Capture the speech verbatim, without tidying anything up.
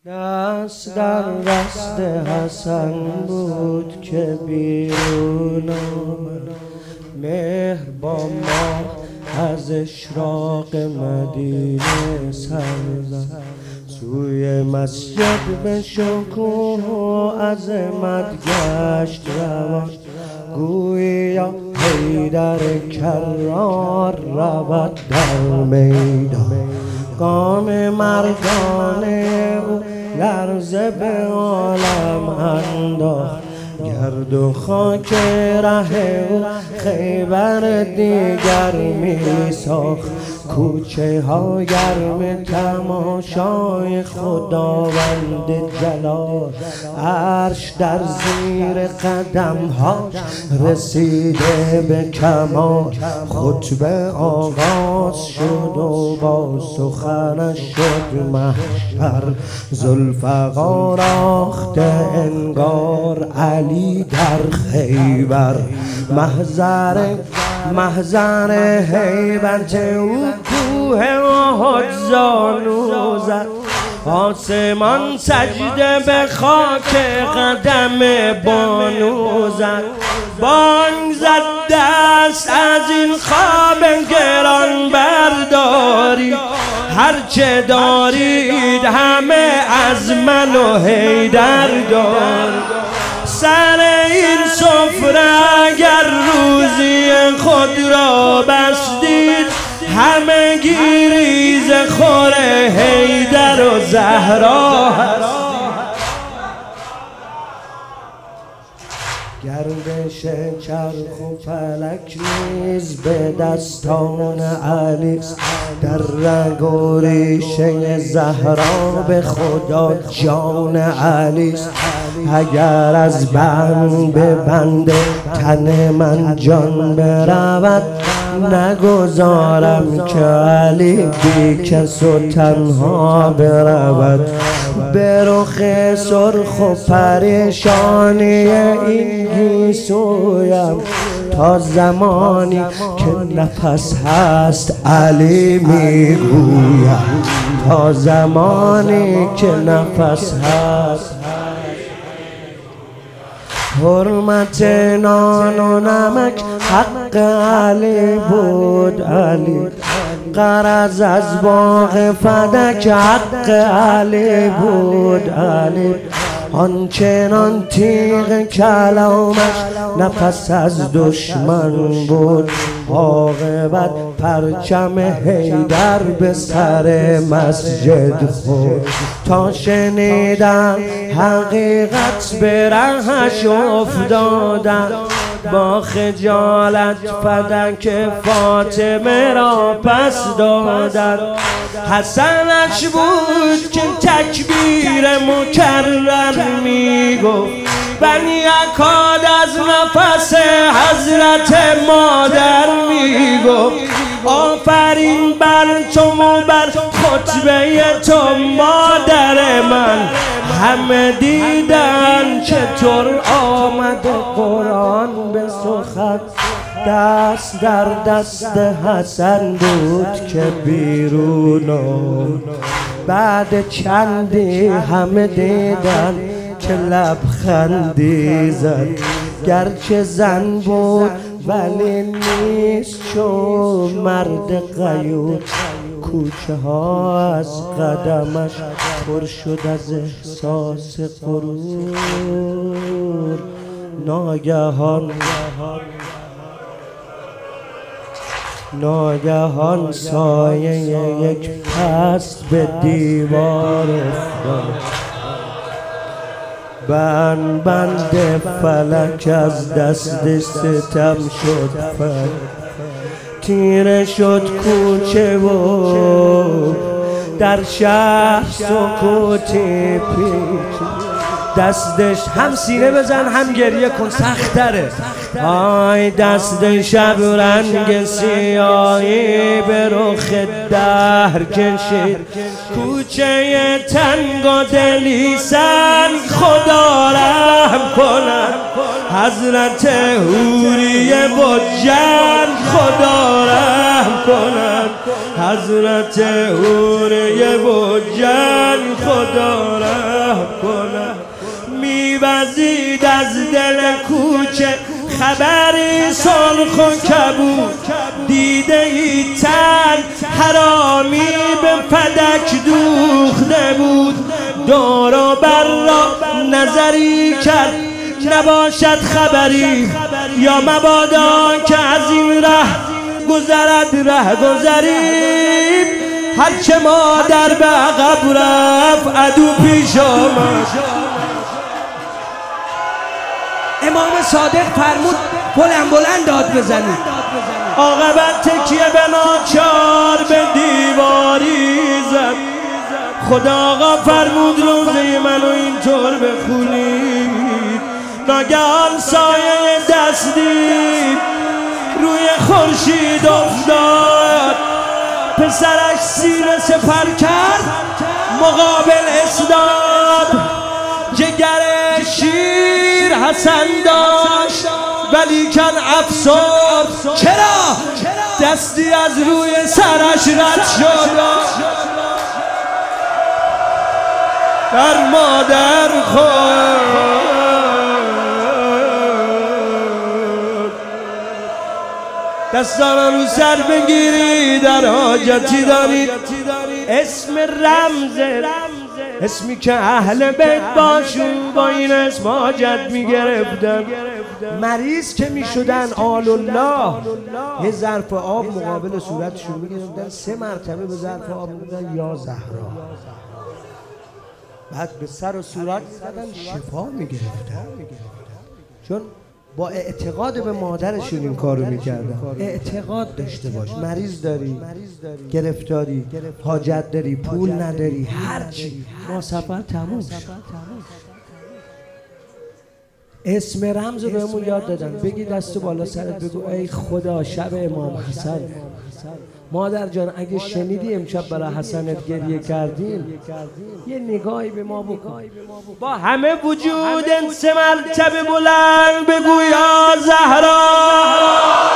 دست در دست حسن بود که بیرون آمد، مهر با ما از اشراق مدینه سر زد. سوی مسجد به شکوه و عظمت گشت روان، گویا حیدر کرار رود در میدان. گام مردانه او لرزه به عالم انداخت، گرد و خاک ره او خیبر دیگر می ساخت. کوچه ها گرم تماشای خداوند جلال، عرش در زیر قدم ها رسیده به کمال. خطبه آغاز شد و با سخنش شد محشر، ذوالفقار آخته انگار علی در خیبر. محضر محضر هیبت او کوه احد زانو زد، آسمان سجده به خاک قدم بانو زد. بانگ زد دست از این خواب گران برداری، هرچه دارید همه از من و حیدر دار. سر این سفره اگر روزی خود را بستید، همه گیریز خور حیدر و زهرا هست. گردش چرخ و فلک نیز به دستان علی، در رگ و ریشه زهرا به خدا جان علی. اگر از بند به بند تن من جان برود، نگذارم که علی بی کس و تنها برود. به رخ سرخ و پریشانی این گیسویم، تا زمانی که نفس هست علی میگویم. تا زمانی که نفس هست حرمت نان و نمک حق علی بود. علی غرض از باغ فدک حق علی بود. علی آنچنان تیغ کلامش نفس از دشمن بود. عاقبت پرچم حیدر به سر مسجد خورد، تا شنیدم حقیقت به رهش افتادم. با خجالت فدک فاطمه را پس دادن. حسنش بود که تکبیر مکرر میگفت، بنی اکاد از نفس حضرت مادر میگفت. آفرین بر تو و بر خطبه تو مادر من، همه دیدن چطور آمد قرآن به سخن. دست در دست حسن بود که بیرون آمد، بعد چندی همه دیدن که لبخندی زد. گرچه زن بود ولی نیست چون مرد غیور، کوچه ها از قدمش پر شد از احساس غرور. ناگهان ناگهان سایه یک پست به دیوار افتاد. بند بند فلک از دست ستم شد فلک، تیره شد کوچه و در شهر سکوتی پیچ. دستش هم سینه بزن هم گریه کن سختره. آی دست شب رنگ سیاهی به رخ دهر کشید، کوچه تنگ و دلی سنگ خدا رحم کند. حضرت حوری بجن خدا رحم کند. حضرت حوری بجن خدا رحم میوزید از دل کوچه خبری سرخ و کبود دیده ای تن حرامی به فدک دوخته بود دور و بر را نظری کرد نباشد خبری یا مبادا که از این ره گذرد ره گذری هرچه مادر به عقب رفت عدو پیش آمد. امام صادق فرمود بلند بلند داد بزنید. عاقبت تکیه به ناچار به دیواری زد. خدا آقا فرمود روزه منو اینطور بخونید. ناگهان سایه دست دید روی خورشید افتاد. پسرش سینه سپر کرد مقابل اسداد. جگر شیر حسن داشت ولیکن افسرد. چرا؟ دستی از روی سرش رد شد در مادر خود. دستان رو سر بگیری در حاجتی دارید. اسم رمز اسمی که اهل بیت باشون با این اسم حاجت میگرفتن. مریض که میشدن آل الله یه ظرف آب مقابل صورتشون میگرفتن سه مرتبه به ظرف آب میگفتن یا زهرا. بعد به سر و صورت زدن شفا میگرفتن چون با اعتقاد به مادرشون این کارو میکردن. اعتقاد داشته باش. مریض داری، گرفتاری، حاجت داری، پول نداری، هرچی ما سفر تموم شد. اسم رمز رو بهمون یاد دادن. بگی دست بالا سرت بگو ای خدا شب امام حسن. مادر جان اگه شنیدی امشب برای حسنت گریه کردیم یه نگاهی به ما بکن. با همه وجود سه مرتبه بلند بگو یا زهرا.